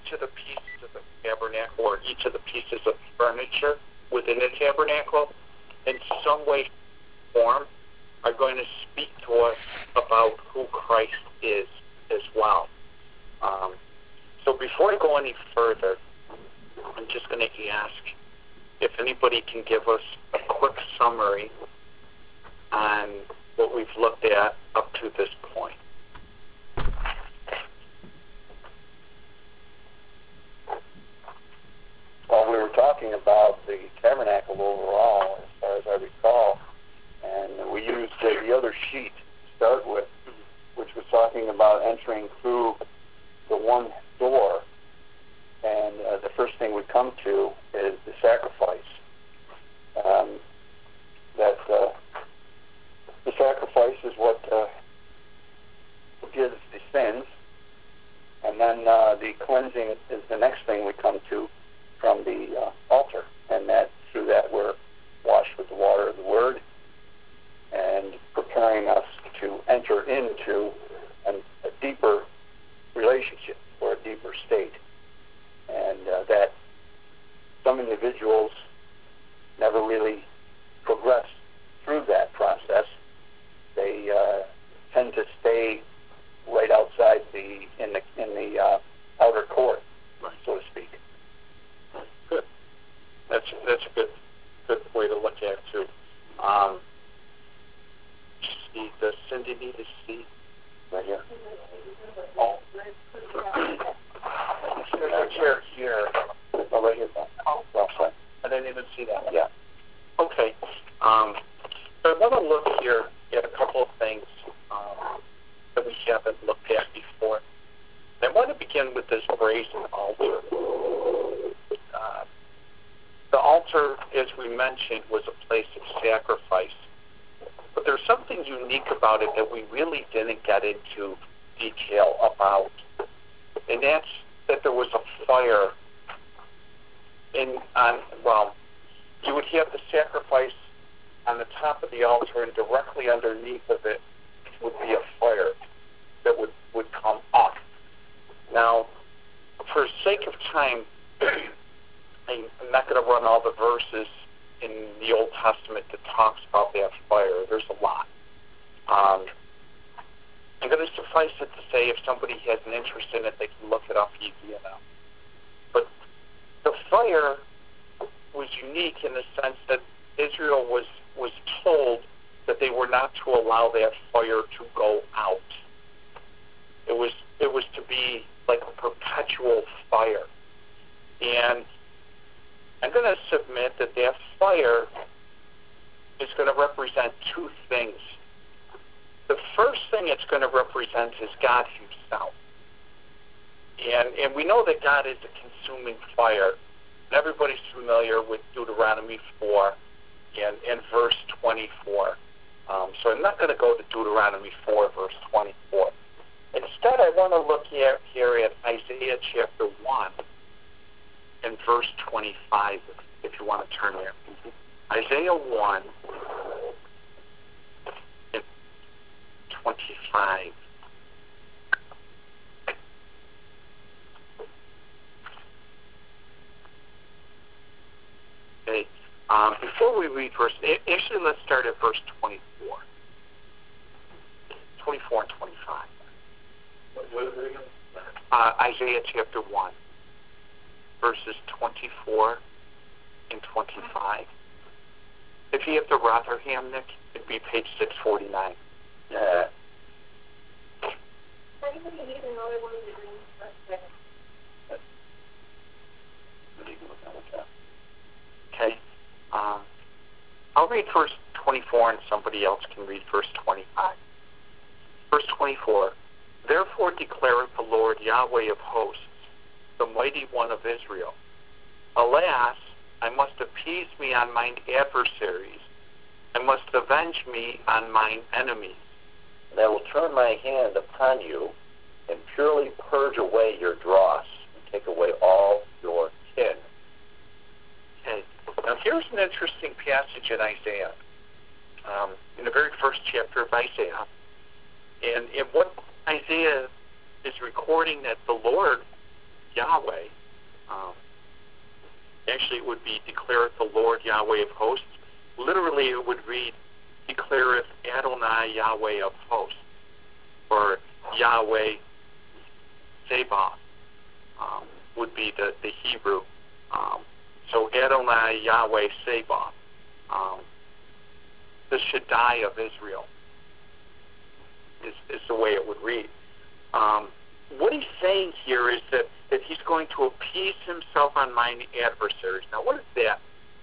each of the pieces of the tabernacle or each of the pieces of furniture within the tabernacle in some way, form, are going to speak to us about who Christ is as well. So before I go any further, I'm just going to ask if anybody can give us a quick summary on what we've looked at up to this point. Well, we were talking about the tabernacle overall, as far as I recall, and we used the other sheet to start with, which was talking about entering through the one door, and the first thing we come to is the sacrifice. The sacrifice is what forgives the sins, and then the cleansing is the next thing we come to from the altar, and that through that we're washed with the water of the Word, and preparing us to enter into a deeper relationship or a deeper state, and that some individuals never really progress through that process. They tend to stay right outside in the outer court, so to speak. Good. That's a good way to look at it too. Does Cindy need a seat? Right here. Oh. There's a chair here. Oh, right here. Oh, well, I didn't even see that. Yeah. Okay. So I want to look here at a couple of things that we haven't looked at before. I want to begin with this brazen altar. The altar, as we mentioned, was a place of sacrifice. But there's something unique about it that we really didn't get into detail about. And that's that there was a fire you would have the sacrifice on the top of the altar, and directly underneath of it would be a fire that would come up. Now, for sake of time, I'm not going to run all the verses in the Old Testament that talks about that fire. There's a lot. I'm going to suffice it to say if somebody has an interest in it, they can look it up easy enough. But the fire was unique in the sense that Israel was told that they were not to allow that fire to go out. It was to be like a perpetual fire. And I'm going to submit that fire is going to represent two things. The first thing it's going to represent is God himself. And we know that God is a consuming fire. And everybody's familiar with Deuteronomy 4 and verse 24. So I'm not going to go to Deuteronomy 4, verse 24. Instead, I want to look here at Isaiah chapter 1 and verse 25, if you want to turn there. Isaiah 1 and 25. Okay. Before we read actually let's start at verse 24. 24 and 25. What is it again? Isaiah chapter 1, verses 24 and 25. If you have the Rotherham, Nick, it'd be page 649. Yeah. Okay. I'll read verse 24 and somebody else can read verse 25. Verse 24. Therefore declareth the Lord Yahweh of hosts, the mighty one of Israel. Alas, I must appease me on mine adversaries, I must avenge me on mine enemies. And I will turn my hand upon you, and purely purge away your dross, and take away all your kin. Okay. Now here's an interesting passage in Isaiah, in the very first chapter of Isaiah. And what Isaiah is recording that the Lord Yahweh. Actually, it would be declareth the Lord Yahweh of hosts. Literally, it would read, declareth Adonai Yahweh of hosts, or Yahweh Sabaoth would be the Hebrew. So Adonai Yahweh Sabaoth, the Shaddai of Israel, is the way it would read. What he's saying here is that he's going to appease himself on mine adversaries. Now, what is that?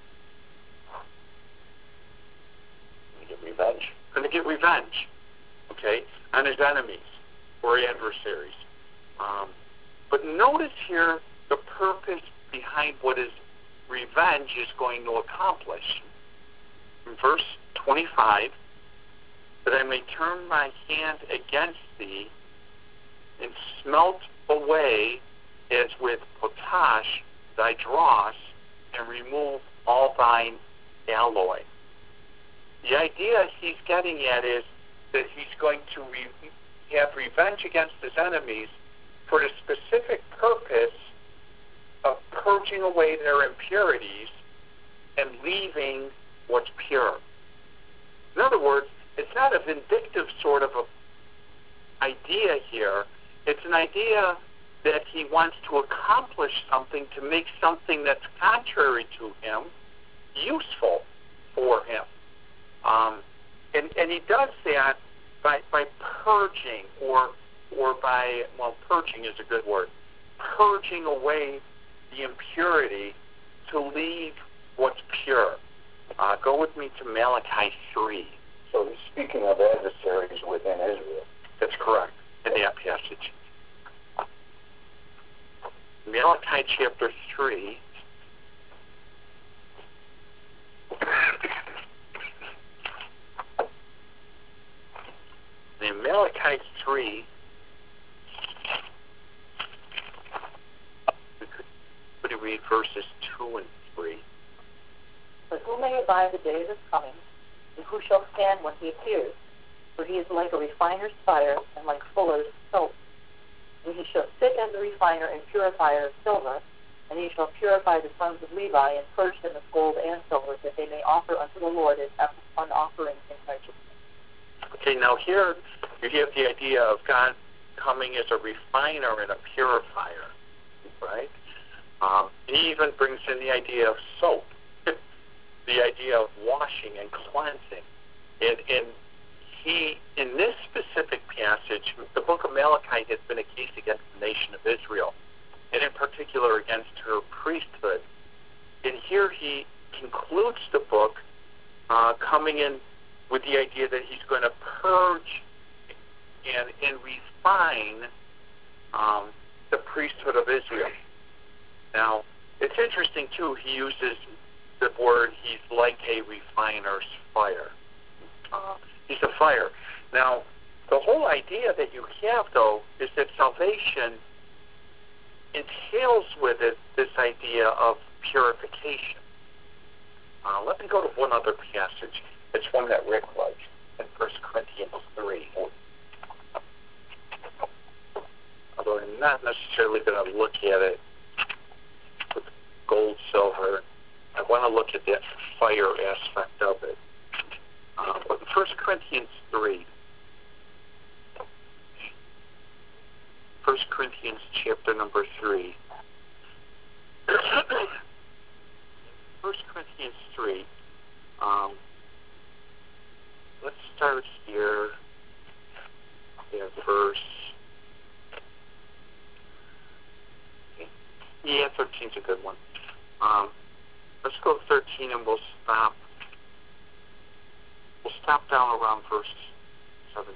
Get revenge. Going to get revenge, okay, on his enemies or adversaries. But notice here the purpose behind what his revenge is going to accomplish. In verse 25, that I may turn my hand against thee and smelt away as with potash thy dross, and remove all thine alloy. The idea he's getting at is that he's going to have revenge against his enemies for the specific purpose of purging away their impurities and leaving what's pure. In other words, it's not a vindictive sort of a idea here. It's an idea that he wants to accomplish something to make something that's contrary to him useful for him. And he does that by purging or by, well, purging is a good word, purging away the impurity to leave what's pure. Go with me to Malachi 3. So he's speaking of adversaries within Israel. That's correct, in that passage. Malachi chapter 3. In Malachi 3, we could read verses 2 and 3. But who may abide the day of his coming, and who shall stand when he appears? For he is like a refiner's fire, and like fuller's soap. And he shall sit as a refiner and purifier of silver, and he shall purify the sons of Levi, and purge them of gold and silver, that they may offer unto the Lord as an offering in righteousness. Okay, now here you have the idea of God coming as a refiner and a purifier, right? He even brings in the idea of soap, the idea of washing and cleansing. And he, in this specific passage, the book of Malachi has been a case against the nation of Israel, and in particular against her priesthood. And here he concludes the book coming in with the idea that he's going to purge and refine the priesthood of Israel. Now, it's interesting, too, he uses the word, he's like a refiner's fire. He's a fire. Now, the whole idea that you have, though, is that salvation entails with it this idea of purification. Let me go to one other passage. It's one that Rick likes, in 1 Corinthians 3. Although I'm not necessarily going to look at it with gold, silver. I want to look at that fire aspect of it. But in 1 Corinthians 3, 1 Corinthians chapter number 3, 1 Corinthians 3, let's start here at verse, yeah, 13's a good one. Let's go 13 and we'll stop down around verse 17.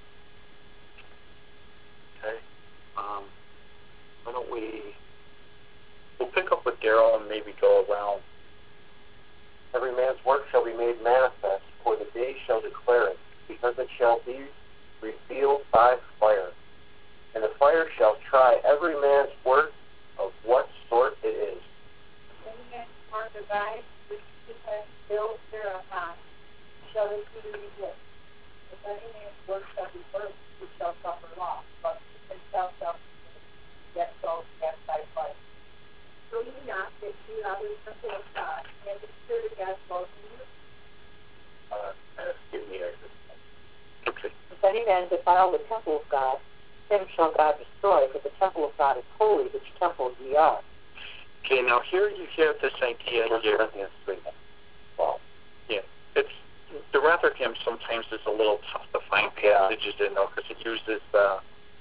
Okay? Why don't we'll pick up with Daryl and maybe go around. Every man's work shall be made manifest, for the day shall declare it, because it shall be revealed by fire. And the fire shall try every man's work of what sort it is. Any man's work devised, which he has built thereupon, shall receive reward. If any man's work shall be burnt, he shall suffer loss, but himself shall be saved. yet so cast thy flight. So ye not that ye are the temple of God, and the Spirit of God dwells in you? Give me a... Okay. If any man defile the temple of God, him shall God destroy, for the temple of God is holy, which temple ye are. Okay, now here you have this idea here. Well, yeah, it's the Rotherham sometimes is a little tough to find passages in though, because it uses the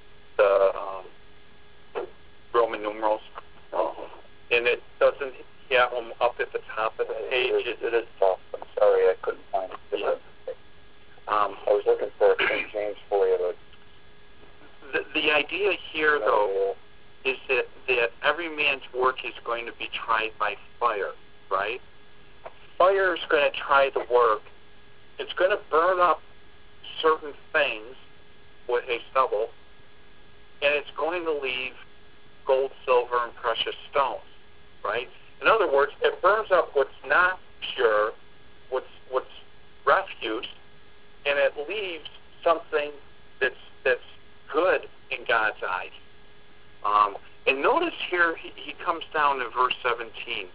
Roman numerals, and it doesn't have them up at the top of the page. It is tough. I'm sorry, I couldn't find it. I was looking for a King James for you, but the idea here, though, is that every man's work is going to be tried by fire, right? Fire is going to try the work. It's going to burn up certain things with a stubble, and it's going to leave gold, silver, and precious stones, right? In other words, it burns up what's not pure, what's refuse, and it leaves something that's good in God's eyes. And notice here he comes down in verse 17.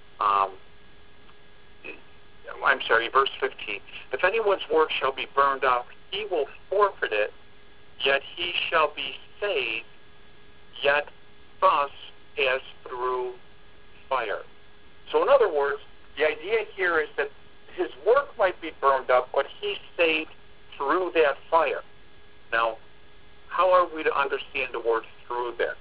I'm sorry, verse 15. If anyone's work shall be burned up, he will forfeit it, yet he shall be saved, yet thus as through fire. So in other words, the idea here is that his work might be burned up, but he's saved through that fire. Now, how are we to understand the word through there?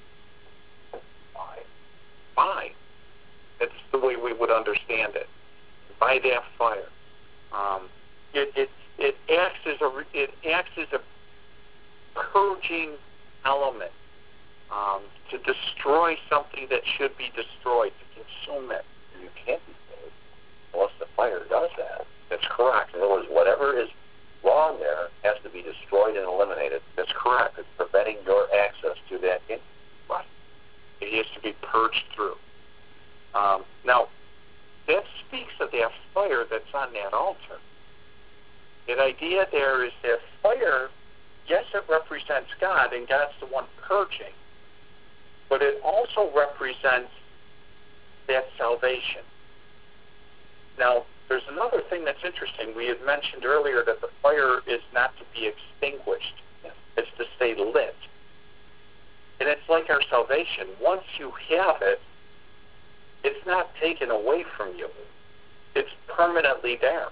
By. It's the way we would understand it. By that fire. It acts as a purging element to destroy something that should be destroyed, to consume it. You can't be saved unless the fire does that. That's correct. In other words, whatever is wrong there has to be destroyed and eliminated. That's correct. It's preventing your access to that. Right. It has to be purged through. Now, that speaks of that fire that's on that altar. The idea there is that fire, yes, it represents God, and God's the one purging, but it also represents that salvation. Now, there's another thing that's interesting. We had mentioned earlier that the fire is not to be extinguished. It's to stay lit. And it's like our salvation. Once you have it, it's not taken away from you. It's permanently there.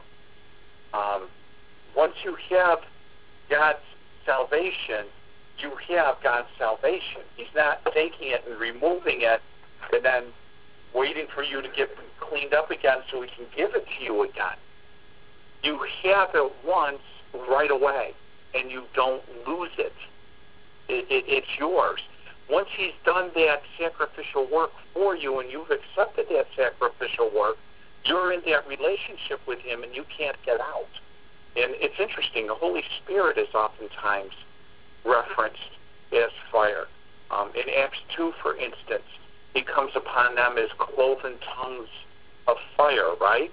Once you have God's salvation, you have God's salvation. He's not taking it and removing it and then waiting for you to get cleaned up again so he can give it to you again. You have it once right away, and you don't lose it. It's yours. Once he's done that sacrificial work for you and you've accepted that sacrificial work, you're in that relationship with him and you can't get out. And it's interesting, the Holy Spirit is oftentimes referenced as fire. In Acts 2, for instance, he comes upon them as cloven tongues of fire, right?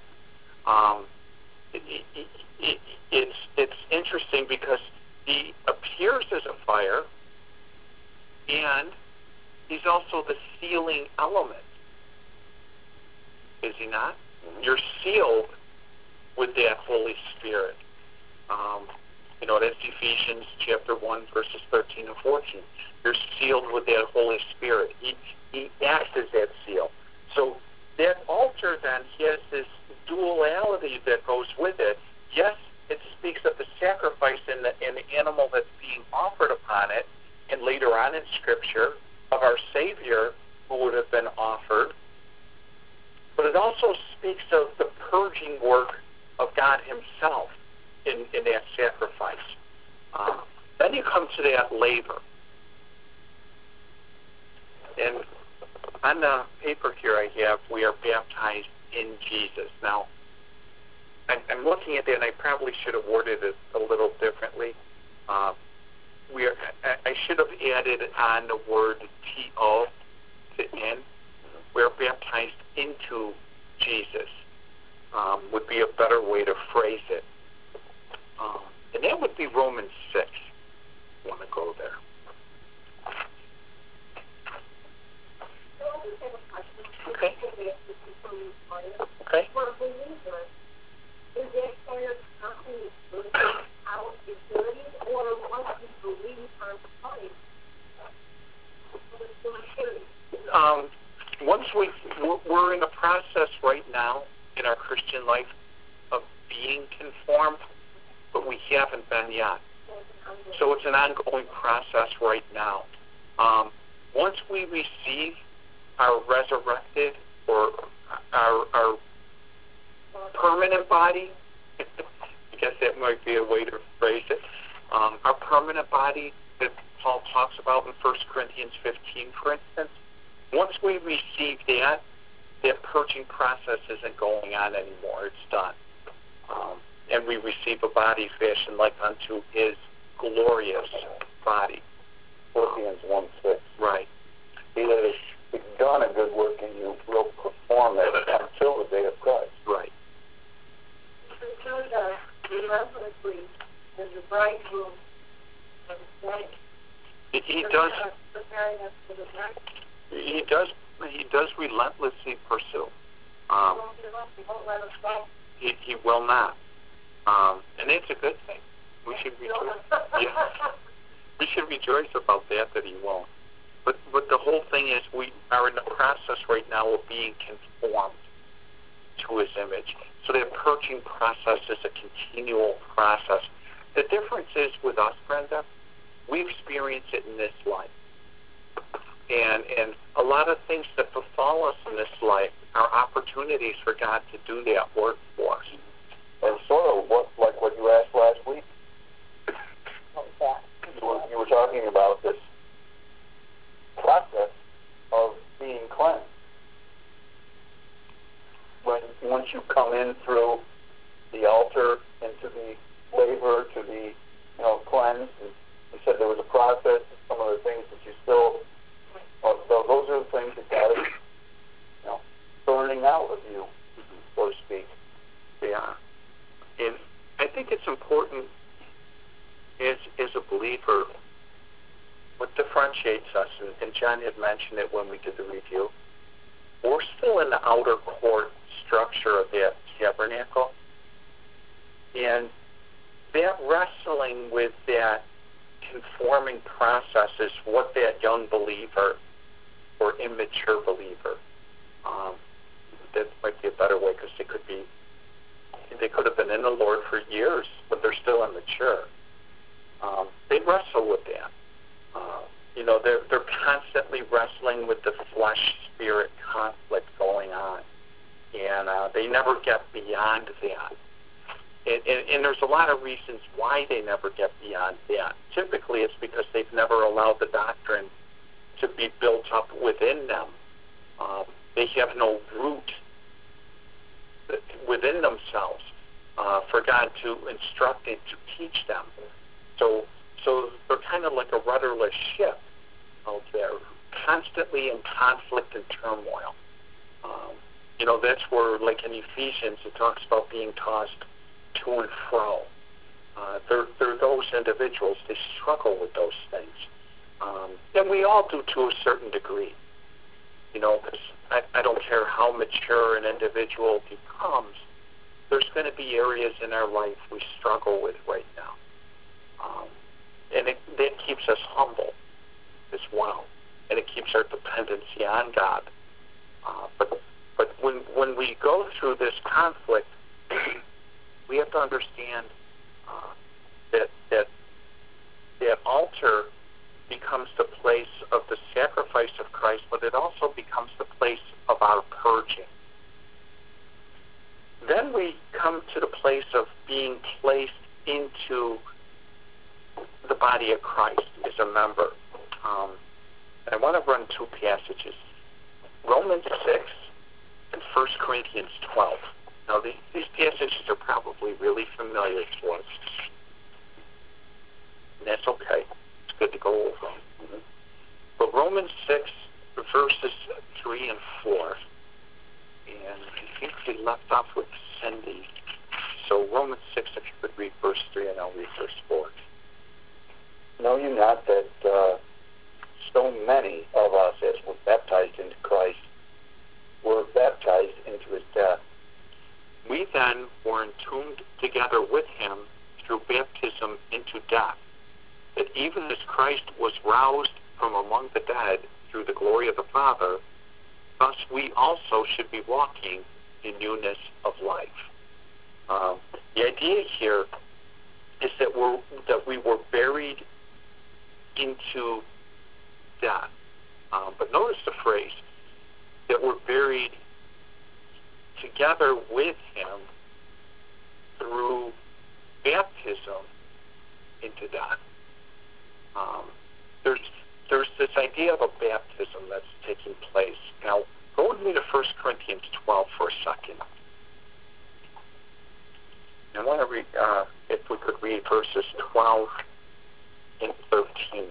It's interesting because he appears as a fire, and he's also the sealing element. Is he not? You're sealed with that Holy Spirit. That's Ephesians chapter 1, verses 13 and 14. You're sealed with that Holy Spirit. He acts as that seal. So that altar then has this duality that goes with it. Yes, it speaks of the sacrifice and the animal that's being offered upon it, and later on in Scripture of our Savior who would have been offered. But it also speaks of the purging work of God himself in that sacrifice. Then you come to that labor. And on the paper here I have, we are baptized in Jesus. Now, I'm looking at that, and I probably should have worded it a little differently. I should have added on the word T-O to in. We are baptized into Jesus would be a better way to phrase it. And that would be Romans 6. I want to go there. Okay. For a believer, is that fire constantly burning out impurities, or once we believe on Christ, it's going to Once we're in a process right now in our Christian life of being conformed, but we haven't been yet. So it's an ongoing process right now. Once we receive our resurrected or our permanent body, I guess that might be a way to phrase it, our permanent body that Paul talks about in 1 Corinthians 15, for instance, once we receive that purging process isn't going on anymore. It's done. And we receive a body fashioned like unto his glorious body. Philippians 1:6. Right. He that has begun a good work in you will perform it until the day of Christ. Right. reverently as the bridegroom and his wife. He does. Preparing us for the bride. He does relentlessly pursue. He won't let us go. He will not. And it's a good thing. We should rejoice. Yeah. We should rejoice about that he won't. But the whole thing is we are in the process right now of being conformed to his image. So that purging process is a continual process. The difference is with us, Brenda, we experience it in this life. And a lot of things that befall us in this life are opportunities for God to do that work for us. And sort of like what you asked last week. What was that? You were talking about this process of being cleansed. Once you come in through the altar into the laver to be, cleansed, and you said there was a process, some of the things that you still, those are the things that God is, burning out of you, so to speak. Yeah. And I think it's important as a believer, what differentiates us, and John had mentioned it when we did the review, we're still in the outer court structure of that tabernacle. And that wrestling with that conforming process is what that young believer or immature believer, that might be a better way because they could have been in the Lord for years, but they're still immature. They wrestle with that. They're constantly wrestling with the flesh-spirit conflict going on, and they never get beyond that. And there's a lot of reasons why they never get beyond that. Typically, it's because they've never allowed the doctrine to be built up within them. They have no root within themselves for God to instruct and to teach them. So they're kind of like a rudderless ship out there, constantly in conflict and turmoil. That's where, like in Ephesians, it talks about being tossed to and fro. They're those individuals. They struggle with those things. And we all do to a certain degree. Because I don't care how mature an individual becomes, there's going to be areas in our life we struggle with right now. And that keeps us humble as well. And it keeps our dependency on God. But when we go through this conflict, we have to understand that altar becomes the place of the sacrifice of Christ, but it also becomes the place of our purging. Then we come to the place of being placed into the body of Christ as a member. I want to run two passages. Romans 6 and 1 Corinthians 12. Now, these passages are probably really familiar to us. And that's okay. It's good to go over them. Mm-hmm. But Romans 6, verses 3 and 4. And I think we left off with Cindy. So Romans 6, if you could read verse 3, and I'll read verse 4. Know you not that so many of us as were baptized into Christ were baptized into his death. We then were entombed together with him through baptism into death, that even as Christ was roused from among the dead through the glory of the Father, thus we also should be walking in newness of life. The idea here is that we were buried into death. But notice the phrase, that we're buried together with him through baptism into death. There's this idea of a baptism that's taking place. Now, go with me to 1 Corinthians 12 for a second. I want to read, if we could read verses 12 and 13.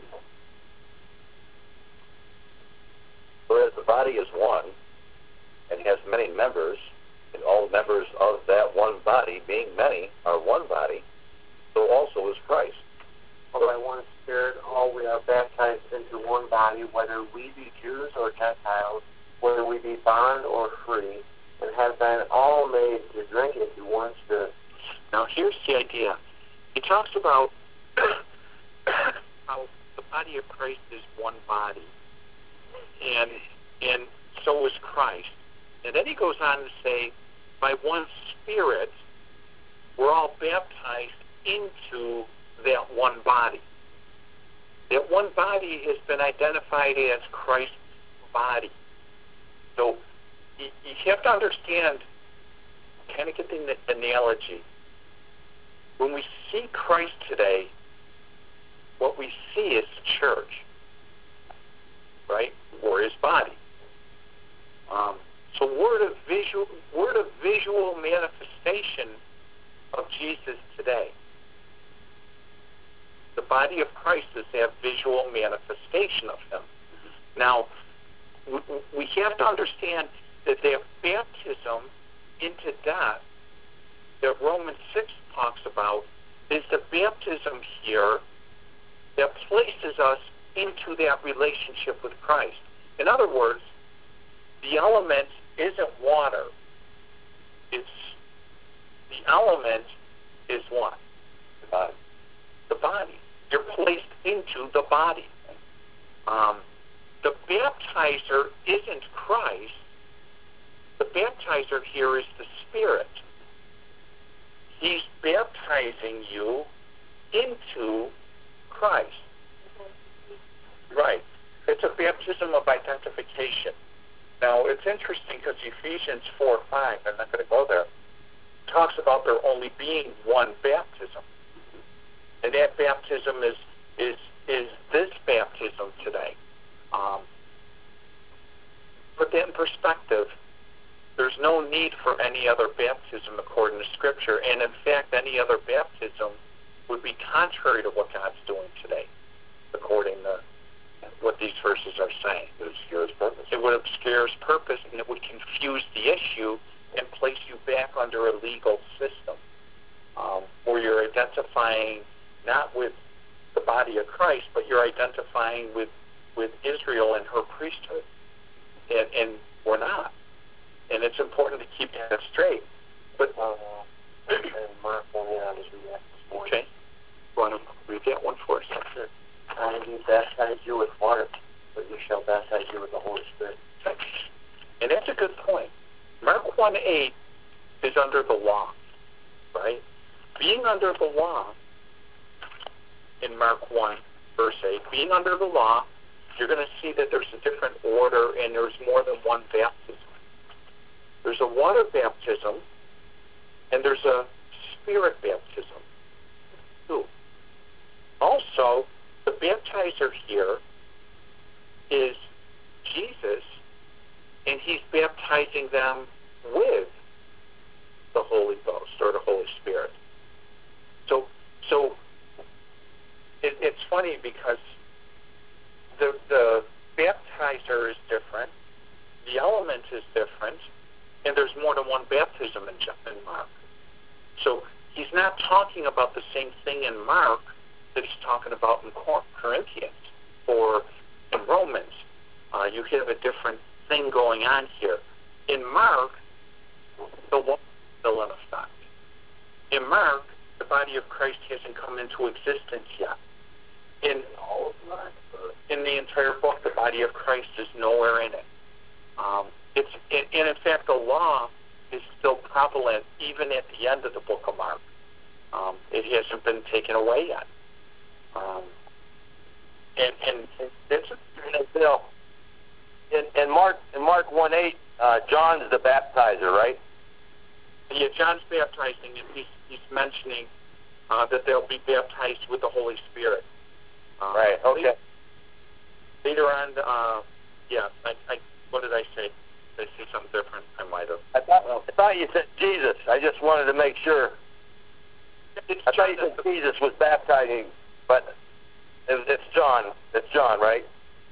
Whereas the body is one, and has many members, and all members of that one body, being many, are one body, so also is Christ. For by one Spirit all we are baptized into one body, whether we be Jews or Gentiles, whether we be bond or free, and have been all made to drink into one Spirit. Now here's the idea. He talks about how the body of Christ is one body, and so is Christ. And then he goes on to say, by one Spirit, we're all baptized into that one body. That one body has been identified as Christ's body. So you have to understand, kind of get the analogy. When we see Christ today, what we see is the church, right? Or his body. So we're the visual manifestation of Jesus today. The body of Christ is that visual manifestation of him. Now, we have to understand that their baptism into death that Romans 6 talks about is the baptism here that places us into that relationship with Christ. In other words, the element isn't water. The element is what? The body. The body. You're placed into the body. The baptizer isn't Christ. The baptizer here is the Spirit. He's baptizing you into Christ. Right. It's a baptism of identification. Now, it's interesting because Ephesians 4:5, I'm not going to go there, talks about there only being one baptism. And that baptism is this baptism today. Put that in perspective. There's no need for any other baptism according to Scripture. And in fact, any other baptism would be contrary to what God's doing today, according to what these verses are saying. It would obscure his purpose. It would obscure his purpose, and it would confuse the issue and place you back under a legal system where you're identifying not with the body of Christ, but you're identifying with Israel and her priesthood. And we're not. And it's important to keep that straight. But And Mark 1, I'll just read that this morning. okay, you want to read that one for us? Sure. I indeed baptize you with water, but you shall baptize you with the Holy Spirit. And that's a good point. Mark 1:8 is under the law, right? Being under the law, in Mark 1, verse 8, being under the law, you're going to see that there's a different order and there's more than one baptism. There's a water baptism and there's a spirit baptism too. Also, the baptizer here is Jesus, and he's baptizing them with the Holy Ghost or the Holy Spirit. So it's funny because the baptizer is different, the element is different, and there's more than one baptism in Mark. So he's not talking about the same thing in Mark that he's talking about in Corinthians or in Romans. You have a different thing going on here. In Mark, the law is still in effect. In Mark, the body of Christ hasn't come into existence yet. In the entire book, the body of Christ is nowhere in it. And in fact, the law is still prevalent even at the end of the book of Mark. It hasn't been taken away yet. And that's Bill. In Mark 1:8, John's the baptizer, right? Yeah, John's baptizing, and he's mentioning that they'll be baptized with the Holy Spirit. Right. Okay. Later on, what did I say? Did I say something different? I might have. I thought you said Jesus. I just wanted to make sure. I thought you said Jesus was baptizing, but it's John. It's John, right?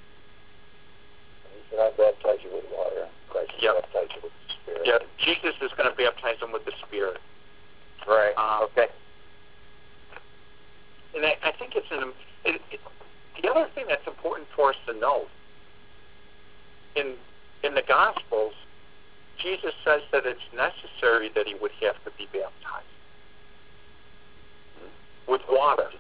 He said, I baptize you with water. Christ baptize you with the Spirit. Yeah, Jesus is going to baptize them with the Spirit. Right. Okay. And I think the other thing that's important for us to know, in the Gospels, Jesus says that it's necessary that he would have to be baptized with water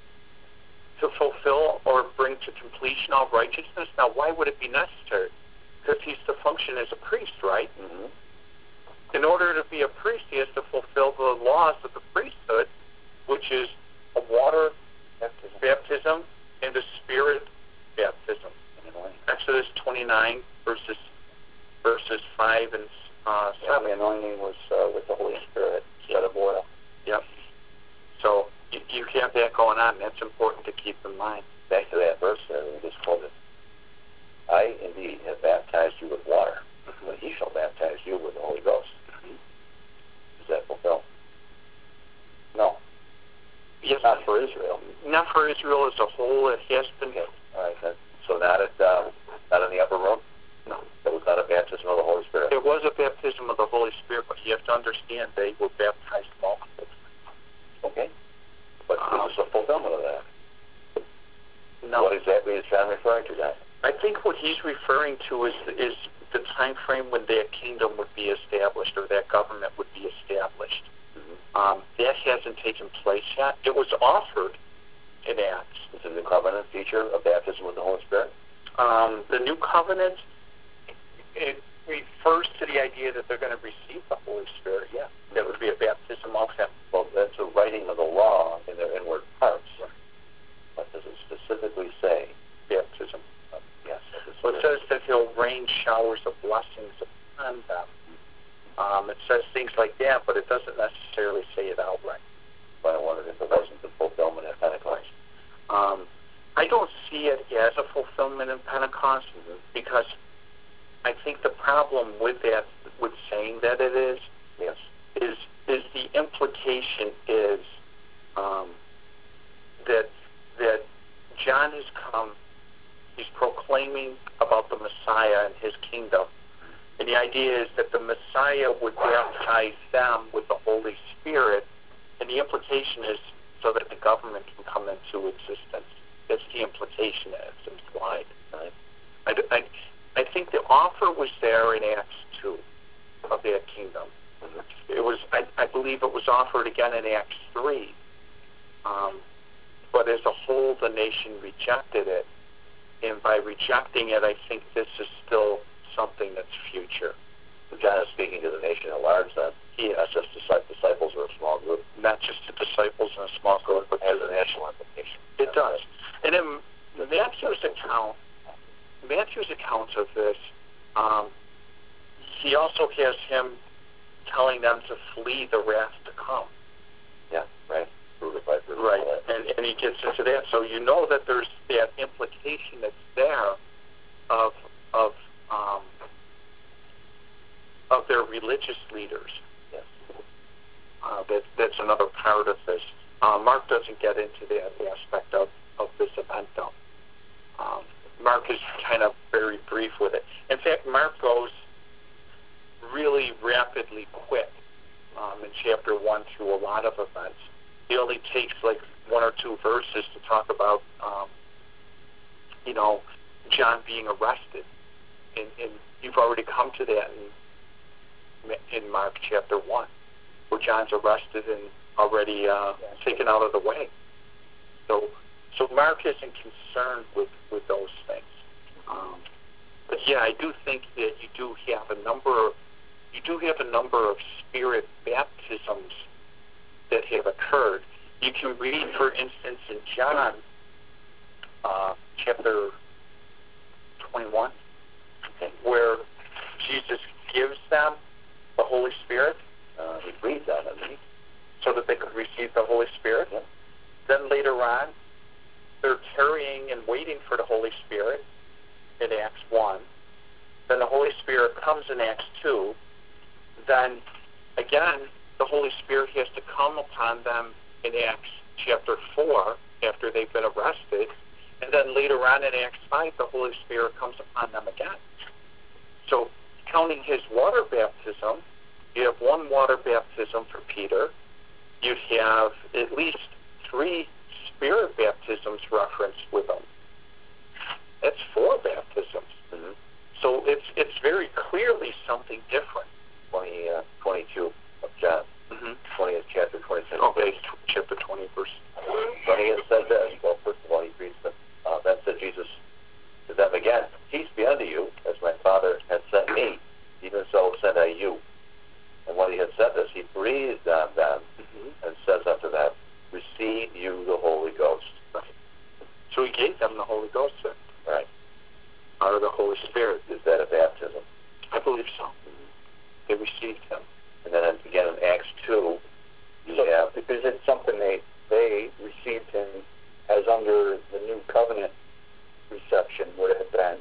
to fulfill or bring to completion all righteousness. Now, why would it be necessary? Because he's to function as a priest, right? Mm-hmm. In order to be a priest, he has to fulfill the laws of the priesthood, which is a water baptism and a spirit baptism. Exodus 29, verses 5 and 7. The anointing was with the Holy Spirit instead of oil. Yep. So you have that going on. That's important to keep in mind. Back to that verse there we just quoted. I indeed have baptized you with water, but he shall baptize you with the Holy Ghost. Is that fulfilled? No. Yes. Not for Israel. Not for Israel as a whole. It has been. Okay. All right. So not in the upper room? No. It was not a baptism of the Holy Spirit? It was a baptism of the Holy Spirit, but you have to understand they were baptized multiple times. Okay. But this is a fulfillment of that. No. What exactly is John referring to, guys? I think what he's referring to is the time frame when that kingdom would be established or that government would be established. Mm-hmm. That hasn't taken place yet. It was offered in Acts. Is it the covenant feature of baptism with the Holy Spirit? The new covenant, it refers to the idea that they're going to receive the Holy Spirit. Yeah, that would be a baptism of him. Well, that's a writing of the law in their inward parts. Right. But does it specifically say baptism? Yes. Well, it says that he'll rain showers of blessings upon them. It says things like that, but it doesn't necessarily say it outright. But I wondered if it wasn't the fulfillment at Pentecost. I don't see it as a fulfillment in Pentecost because I think the problem with that, with saying that it is, yes, is the implication is that John has come, he's proclaiming about the Messiah and his kingdom. And the idea is that the Messiah would baptize them with the Holy Spirit, and the implication is so that the government can come into existence. That's the implication that's implied. Right? I think the offer was there in Acts 2 of that kingdom. It was, I believe it was offered again in Acts 3. But as a whole, the nation rejected it. And by rejecting it, I think this is still something that's future. So John is speaking to the nation at large then. He not just disciples or a small group. Not just the disciples in a small group, but has a national implication. It does. And in Matthew's account of this, he also has him telling them to flee the wrath to come. Yeah, right. Right, and he gets into that. So you know that there's that implication that's there of their religious leaders. Yes. That's another part of this. Mark doesn't get into that aspect of this event, though. Mark is kind of very brief with it. In fact, Mark goes really rapidly quick in chapter 1 through a lot of events. He only takes like 1 or 2 verses to talk about, John being arrested. And you've already come to that in in Mark chapter 1, where John's arrested and already taken out of the way. So Mark isn't concerned with those things. But yeah, I do think that you do have a number of spirit baptisms that have occurred. You can read, for instance, in John chapter 21, where Jesus gives them the Holy Spirit. He breathed on them, so that they could receive the Holy Spirit. Yeah. Then later on, they're tarrying and waiting for the Holy Spirit in Acts 1. Then the Holy Spirit comes in Acts 2. Then, again, the Holy Spirit has to come upon them in Acts chapter 4 after they've been arrested. And then later on in Acts 5, the Holy Spirit comes upon them again. So, counting his water baptism, you have one water baptism for Peter. You have at least 3 spirit baptisms referenced with them. That's 4 baptisms. Mm-hmm. So it's very clearly something different. 22 of John. Mm-hmm. 20th chapter, 26th. Okay, chapter 20, verse. When he had said this, well, first of all, he preached them. Then said Jesus to them again, "Peace be unto you, as my Father hath sent me, even so send I you." And when he had said this, he breathed on them and says unto them, "Receive you the Holy Ghost." Right. So he gave them the Holy Ghost then. Right. Or the Holy Spirit. Is that a baptism? I believe so. They received him. And then again in Acts 2, you have... Because it's something they received him as under the new covenant reception would have been,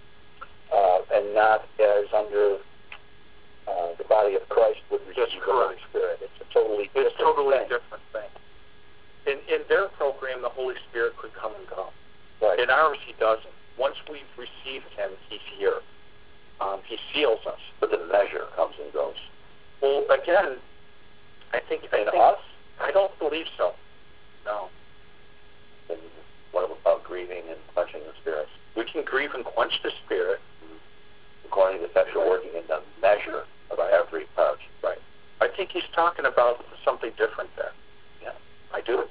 and not as under the body of Christ would receive the Holy Spirit. It's a totally different thing. In their program, the Holy Spirit could come and go. Right. In ours, he doesn't. Once we've received him, he's here. He seals us. But the measure comes and goes. Well, again, I think us? I don't believe so. No. And what about grieving and quenching the spirits? We can grieve and quench the Spirit. According to the effectual working in the measure of every part. Right. I think he's talking about something different there. Yeah. I do.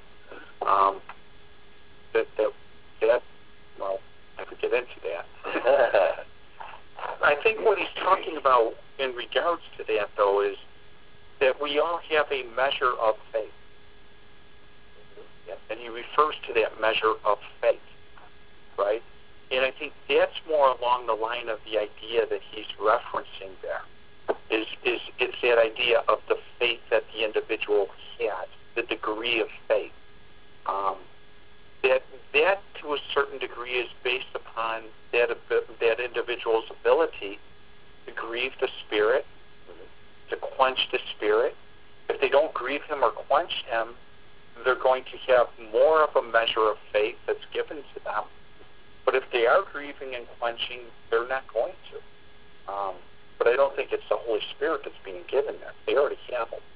Well, I could get into that. I think what he's talking about in regards to that, though, is that we all have a measure of faith. Yeah. And he refers to that measure of faith, right? And I think that's more along the line of the idea that he's referencing there. Is it's that idea of the faith that the individual has, the degree of faith. That to a certain degree is based upon that individual's ability to grieve the Spirit, to quench the Spirit. If they don't grieve him or quench him, they're going to have more of a measure of faith that's given to them. But if they are grieving and quenching, they're not going to. But I don't think it's the Holy Spirit that's being given there. They already have it.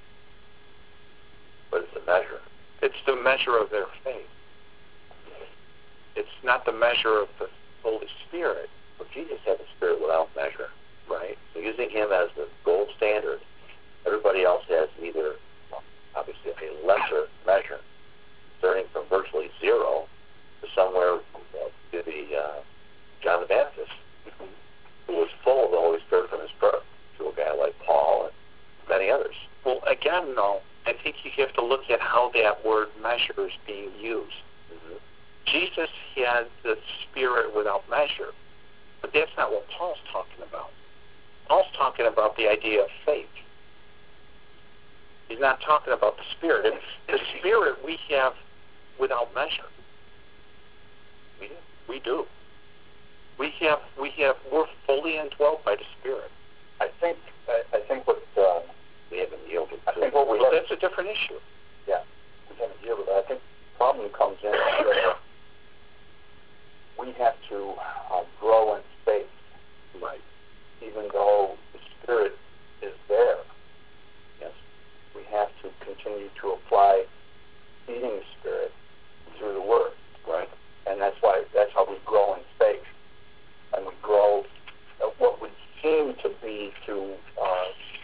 But it's the measure. It's the measure of their faith. It's not the measure of the Holy Spirit. But Jesus had the Spirit without measure. Right. So using him as the gold standard, everybody else has either, obviously, a lesser measure, starting from virtually 0 to somewhere to the John the Baptist, who was full of the Holy Spirit from his birth, to a guy like Paul and many others. Well, again, though, I think you have to look at how that word measure is being used. Jesus had the Spirit without measure, but that's not what Paul's talking about. Paul's talking about the idea of faith. He's not talking about the Spirit. And the Spirit we have without measure. We do. We're fully indwelt by the Spirit. I think what We haven't yielded I to think what we Well, have, that's a different issue. yeah, we haven't yielded. I think the problem comes in that we have to grow in faith, Right. even though the Spirit is there. Yes. We have to continue to apply feeding the Spirit through the Word, Right. and that's how we grow in faith, and we grow what would seem to be to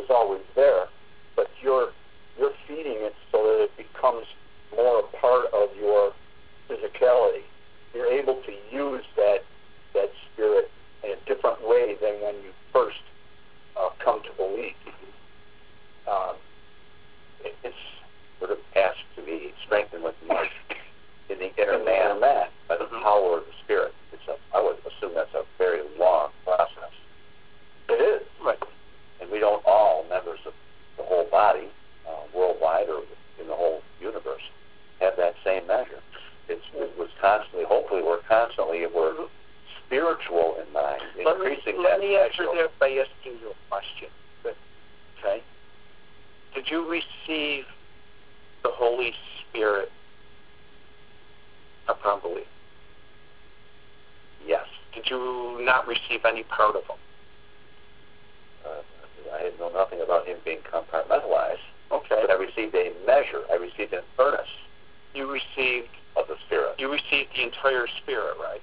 is always there, but you're feeding it so that it becomes more a part of your physicality. You're able to use that spirit in a different way than when you first come to believe. It's sort of asked to be strengthened with might in the inner man by the power of the Spirit. I would assume that's a very long process. It is. Right. And we don't all, members of the whole body, worldwide or in the whole universe, have that same measure. It was constantly, hopefully we're spiritual in mind, increasing that Let me answer measure. that by asking you a question. Okay? Did you receive the Holy Spirit upon belief? Yes. Did you not receive any part of him? I know nothing about him being compartmentalized. Okay. But I received a measure. I received an earnest You received of the Spirit. You received the entire Spirit, right?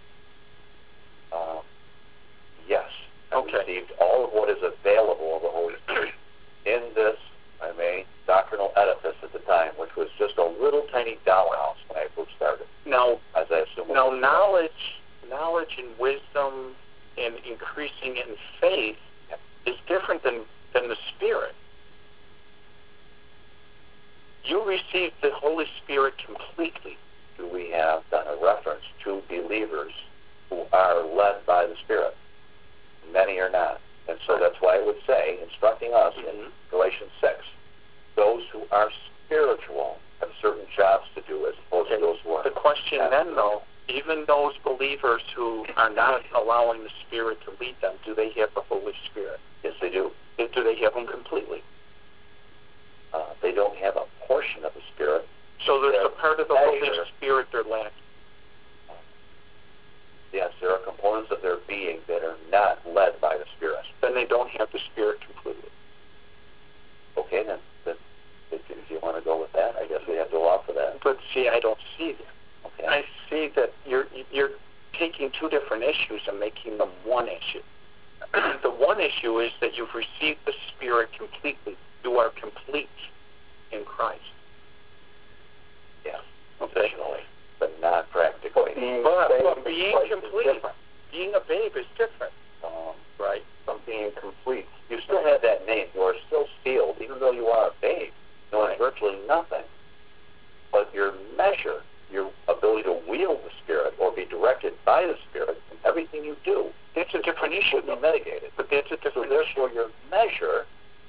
Yes. I Okay. received all of what is available of the Holy Spirit in this, doctrinal edifice at the time, which was just a little tiny dollhouse when I first started. Now, As I assume. knowledge and wisdom and increasing in faith is different than the Spirit. You received the Holy Spirit completely. Do we have done a reference to believers who are led by the Spirit? Many are not. And so that's why I would say, instructing us in Galatians 6, those who are spiritual have certain jobs to do as opposed to those who are. The question then, though, even those believers who are not allowing the Spirit to lead them, do they have the Holy Spirit? Yes, they do. Do they have them completely? They don't have a portion of the Spirit. So there's a part of the Holy measure. Spirit they're lacking. Yes, there are components of their being that are not led by the Spirit. Then they don't have the Spirit completely. Okay, then if you want to go with that, I guess we have to allow for that. But see, I don't see that. Okay. I see that you're taking two different issues and making them one issue. The one issue is that you've received the Spirit completely. You are complete in Christ. Yeah. Okay. Functionally, but not practically. But being complete, being a babe is different. Right? From being complete. You still have that name. You are still sealed, even though you are a babe, knowing virtually nothing. But your measure, your ability to wield the Spirit or be directed by the Spirit in everything you do, that's a different issue. should be mitigated. But that's a So different therefore, your measure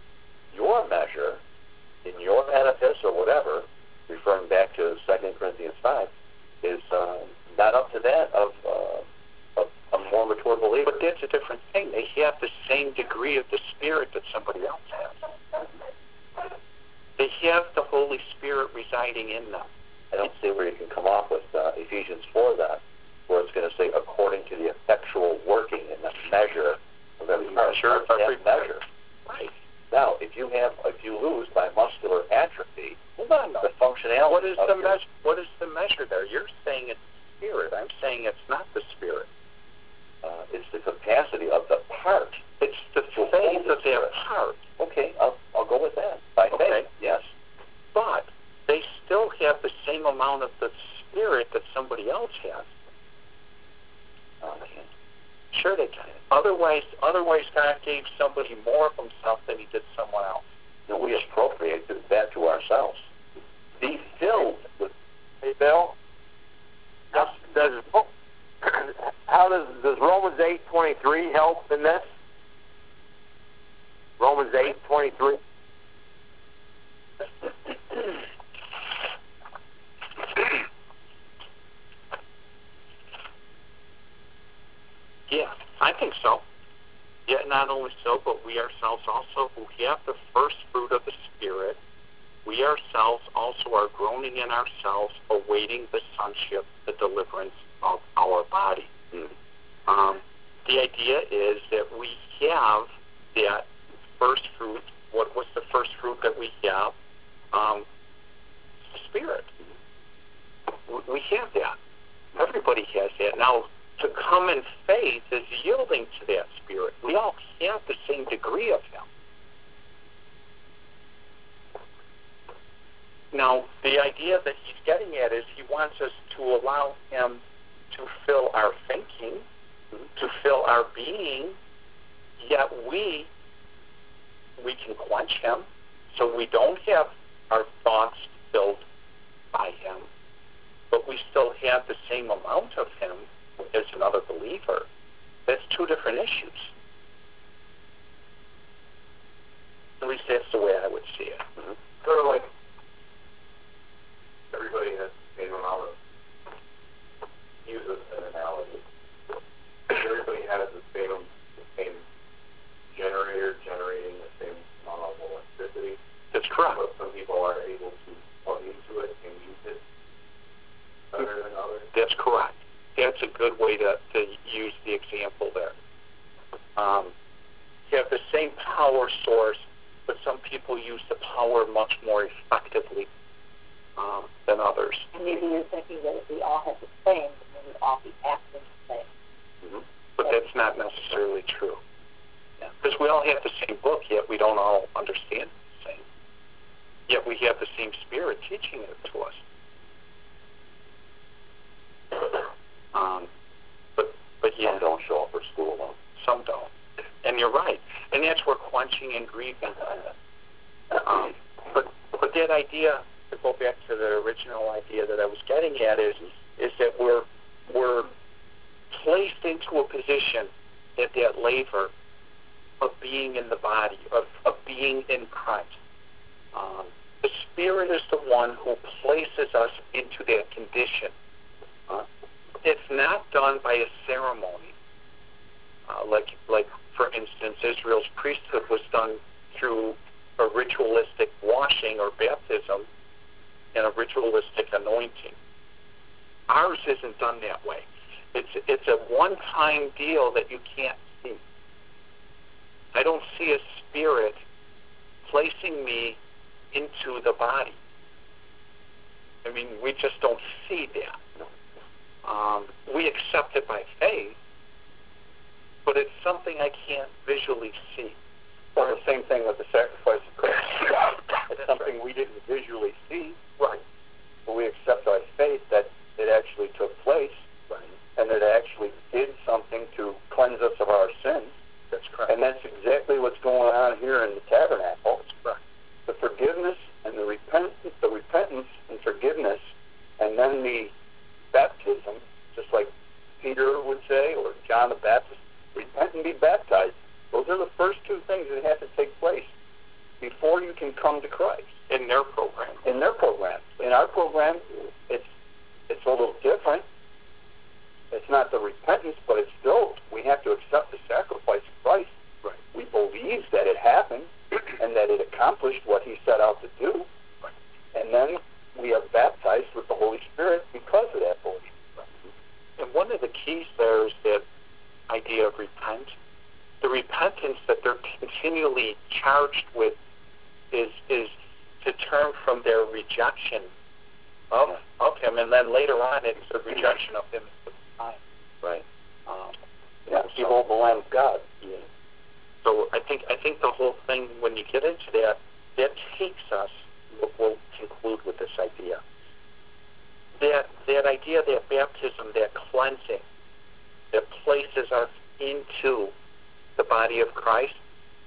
in your edifice or whatever, referring back to 2 Corinthians 5, is not up to that of a more mature believer. But that's a different thing. They have the same degree of the Spirit that somebody else has. They have the Holy Spirit residing in them. I don't see where you can come off with Ephesians 4 that, where it's going to say according to the effectual working in the measure of every part. Measure of every measure. Right. Now, if you lose by muscular atrophy, the functionality. What is the measure? What is the measure there? You're saying it's the Spirit. I'm saying it's not the Spirit. It's the capacity of the part. It's the faith of their part. Okay, I'll go with that. By faith, yes. But they still have the same amount of the Spirit that somebody else has. Sure they can. Otherwise God gave somebody more of himself than he did someone else. No, we appropriate that to ourselves. Be filled with. Hey, Bill? Yes. How does Romans 8:23 help in this? Romans 8:23. Yeah, I think so. Yet not only so, but we ourselves also who have the first fruit of the Spirit, we ourselves also are groaning in ourselves, awaiting the sonship, the deliverance of our body. The idea is that we have that first fruit. What was the first fruit that we have? The Spirit. We have that. Everybody has that. Now, to come in faith is yielding to that Spirit. We all have the same degree of Him. Now, the idea that he's getting at is he wants us to allow him to fill our thinking, to fill our being, yet we can quench him, so we don't have our thoughts filled by him, but we still have the same amount of him as another believer. That's two different issues. At least that's the way I would see it. Sort of like everybody has the same amount of, use an analogy. Everybody has the same generator generating the same amount of electricity. That's correct. But some people are able to plug into it and use it better than others. That's correct. That's a good way to use the example there. You have the same power source, but some people use the power much more effectively than others. And maybe you're thinking that if we all had the same, then we would all be acting the same. But that's not necessarily true. Because we all have the same book, yet we don't all understand it the same. Yet we have the same spirit teaching it to us. But yeah. Some don't show up for school, though. Some don't. And you're right. And that's where quenching and grieving. But that idea, to go back to the original idea that I was getting at, is that we're placed into a position at that laver of being in the body, of being in Christ. The Spirit is the one who places us into that condition. It's not done by a ceremony, like for instance, Israel's priesthood was done through a ritualistic washing or baptism and a ritualistic anointing. Ours isn't done that way. It's a one-time deal that you can't see. I don't see a spirit placing me into the body. I mean, we just don't see that. We accept it by faith, but it's something I can't visually see. Well, the same thing with the sacrifice of Christ. It's something we didn't visually see, Right. but we accept by faith that it actually took place, Right. and that it actually did something to cleanse us of our sins. That's correct. And that's exactly what's going on here in the tabernacle. That's correct. The forgiveness and the repentance and forgiveness, and then the baptism, just like Peter would say, or John the Baptist, repent and be baptized. Those are the first two things that have to take place before you can come to Christ. In their program. In their program. In our program, it's a little different. It's not the repentance, but it's still, we have to accept the sacrifice of Christ. Right. We believe that it happened and that it accomplished what he set out to do. Right. And then we are baptized with the Holy Spirit because of that belief. And one of the keys there is that idea of repent. The repentance that they're continually charged with is to turn from their rejection of him, and then later on it's the rejection of him at the time. Right. Behold the Lamb of God. Yeah. So I think the whole thing, when you get into that takes us, we'll conclude with this idea. That idea, that baptism, that cleansing, that places us into the body of Christ,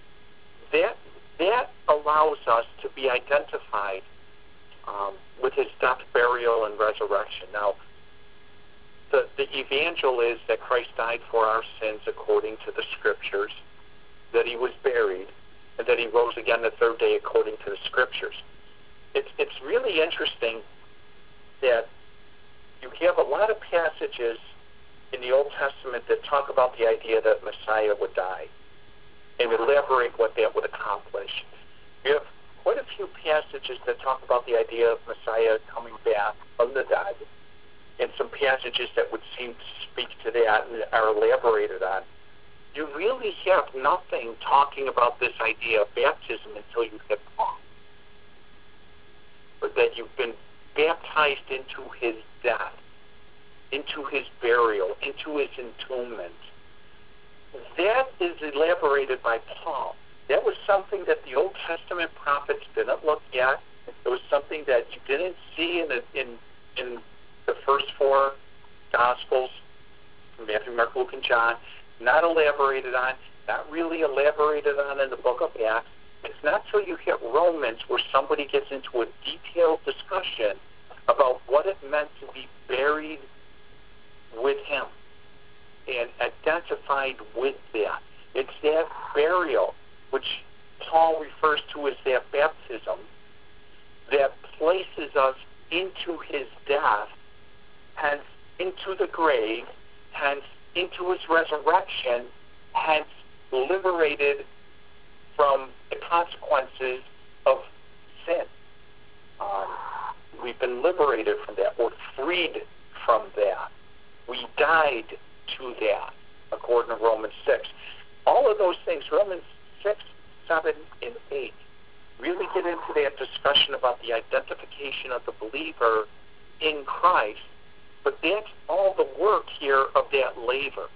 that allows us to be identified with his death, burial, and resurrection. Now, the evangel is that Christ died for our sins according to the Scriptures, that he was buried, and that he rose again the third day according to the Scriptures. It's really interesting that you have a lot of passages in the Old Testament that talk about the idea that Messiah would die and elaborate what that would accomplish. You have quite a few passages that talk about the idea of Messiah coming back from the dead, and some passages that would seem to speak to that and are elaborated on. You really have nothing talking about this idea of baptism until you hit Paul. Or that you've been baptized into his death, into his burial, into his entombment. That is elaborated by Paul. That was something that the Old Testament prophets didn't look at, It was something that you didn't see in the first four Gospels, Matthew, Mark, Luke, and John, not elaborated on, not really elaborated on in the book of Acts. It's not till you hit Romans where somebody gets into a detailed discussion about what it meant to be buried with him and identified with that. It's that burial, which Paul refers to as that baptism, that places us into his death, hence into the grave, hence into his resurrection, hence liberated from the consequences of sin. We've been liberated from that. We're freed from that. We died to that, according to Romans 6. All of those things, Romans 6, 7, and 8, really get into that discussion about the identification of the believer in Christ. But that's all the work here of that laver.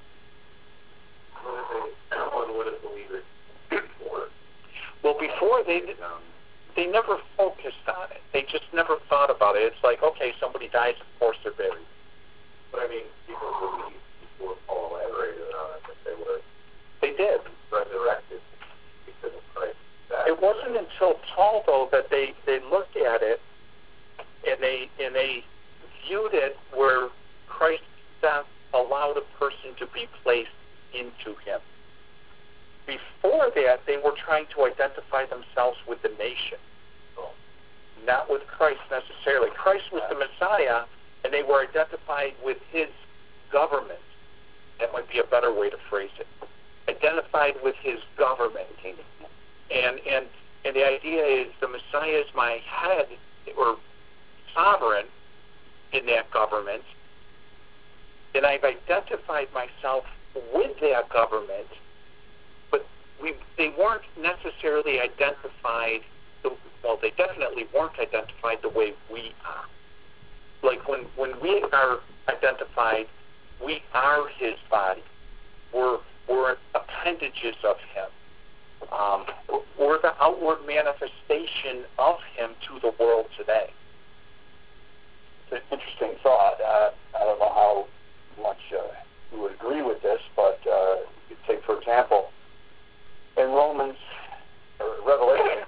What is believer for? Well, before they never focused on it. They just never thought about it. It's like, okay, somebody dies, of course they're buried. But I mean, people believe before Paul elaborated on it that They did. resurrected because of Christ. It wasn't until Paul, though, that they looked at it and they viewed it where Christ's death allowed a person to be placed into him. Before that, they were trying to identify themselves with the nation, not with Christ necessarily. Christ was the Messiah, and they were identified with his government. That might be a better way to phrase it. Identified with his government. And the idea is the Messiah is my head, or sovereign in that government, and I've identified myself with that government, but they weren't necessarily identified, well, they definitely weren't identified the way we are. Like when we are identified, we are his body. We're appendages of him. We're the outward manifestation of him to the world today. It's an interesting thought. I don't know how much you would agree with this, but you take, for example, in Romans, or Revelation,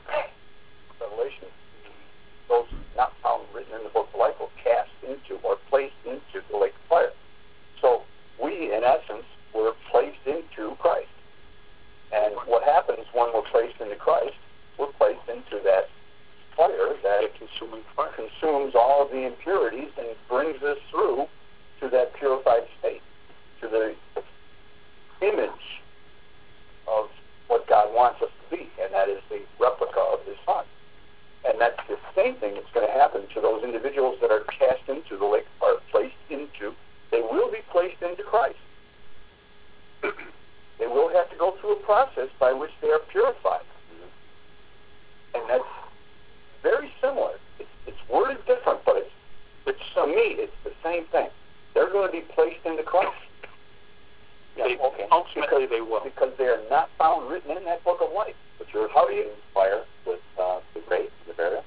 those not found written in the book of life were cast into or placed into the lake of fire. So we, in essence, were placed into Christ. And what happens when we're placed into Christ, we're placed into that fire that consumes all of the impurities and brings us through to that purified state, to the image of what God wants us to be, and that is the replica of his Son. And that's the same thing that's going to happen to those individuals that are cast into the lake, are placed into, they will be placed into Christ. They will have to go through a process by which they are purified. And that's very similar. It's worded different, but it's to me, it's the same thing. They're going to be placed into Christ. Yeah, Ultimately, they will. Because they are not found written in that book of life. But how do you inspire with the grave and the burial?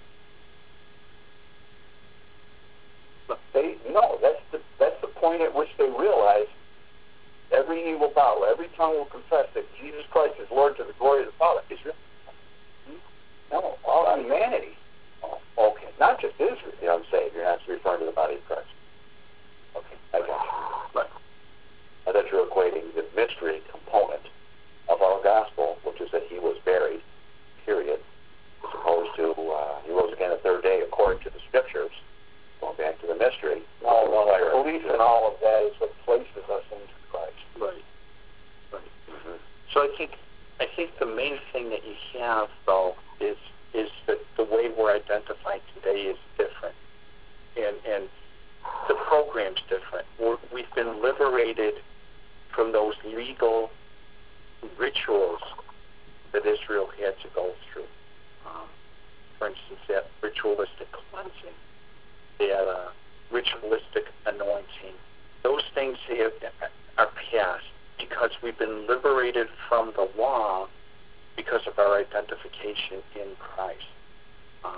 That's the point at which they realize every knee will bow, every tongue will confess that Jesus Christ is Lord to the glory of the Father. Israel? No, all humanity. Oh, okay, not just Israel. You know what I'm saying? You're not referring to the body of Christ. Okay, I got you. Right. I thought you were equating the mystery component of our gospel, which is that he was buried, period, as opposed to he rose again the third day according to the scriptures. Going back to the mystery. No, belief in all of that is what places us into Christ. Right. Mm-hmm. So I think the main thing that you have, though, is that the way we're identified today is different, and the program's different. We've been liberated from those legal rituals that Israel had to go through. For instance, that ritualistic cleansing, that ritualistic anointing. Those things are past because we've been liberated from the law because of our identification in Christ.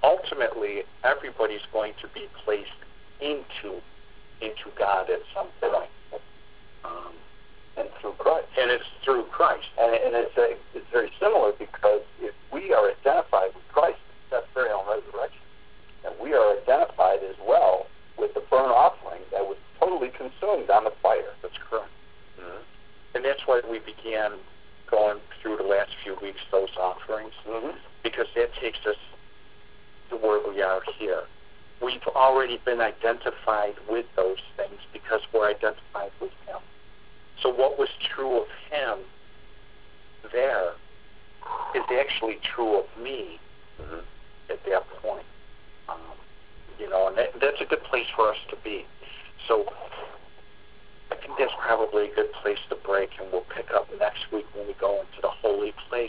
ultimately everybody's going to be placed into God at some point. And through Christ. And it's through Christ. And it's very similar, because if we are identified with Christ, that's burial and resurrection, and we are identified as well with the burnt offering that was totally consumed on the fire. That's correct. Mm-hmm. And that's why we began going through the last few weeks those offerings, because that takes us to where we are here. We've already been identified with those things because we're identified with Him. So what was true of Him there is actually true of me at that point. And that's a good place for us to be. So I think that's probably a good place to break, and we'll pick up next week when we go into the holy place.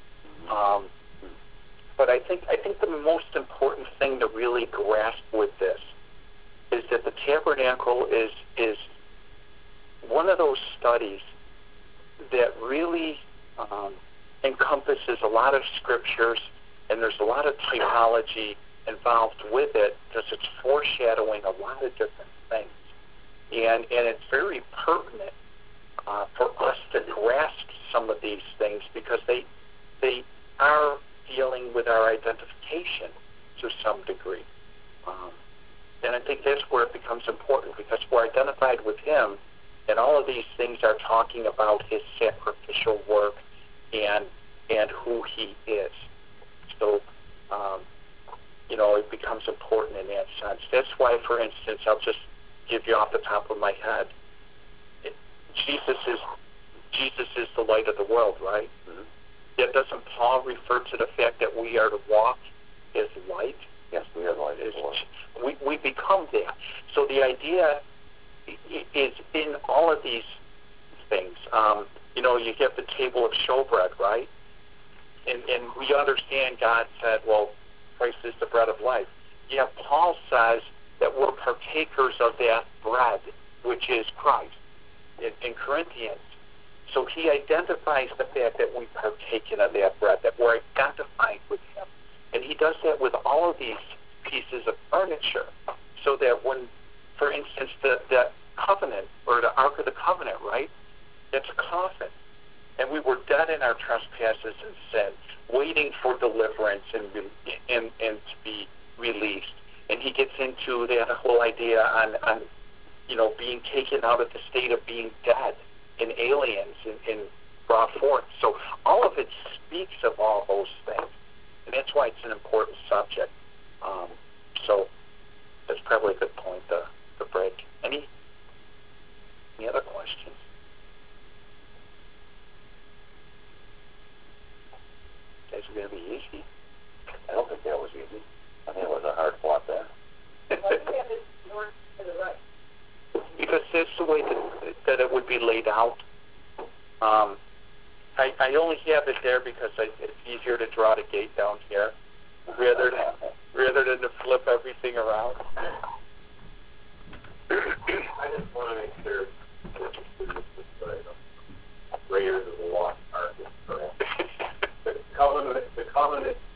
But I think the most important thing to really grasp with this is that the tabernacle is one of those studies that really encompasses a lot of scriptures, and there's a lot of typology involved with it, because it's foreshadowing a lot of different things. And it's very pertinent for us to grasp some of these things, because they are dealing with our identification to some degree. And I think that's where it becomes important, because we're identified with Him, and all of these things are talking about His sacrificial work and who He is. So, it becomes important in that sense. That's why, for instance, I'll just give you off the top of my head, Jesus is the light of the world, right? Yet doesn't Paul refer to the fact that we are to walk as light? Yes, we are light as well. We become that. So the idea is in all of these things. You have the table of showbread, right? And we understand God said, well, Christ is the bread of life. Yet Paul says that we're partakers of that bread, which is Christ, in Corinthians. So he identifies the fact that we partake in of that bread, that we're identified with Him. And he does that with all of these pieces of furniture, so that when, for instance, the covenant, or the Ark of the Covenant, right, it's a coffin. And we were dead in our trespasses and sin, waiting for deliverance and to be released. And he gets into that whole idea on being taken out of the state of being dead and aliens and brought forth. So all of it speaks of all those things. And that's why it's an important subject. So that's probably a good point to break. Any other questions? Guys, are going to be easy. I don't think that was easy. I think it was a hard fought there. Because that's the way that it would be laid out. I only have it there because it's easier to draw the gate down here rather than to flip everything around. I just want to make sure Raiders of the Lost Ark is correct. The covenant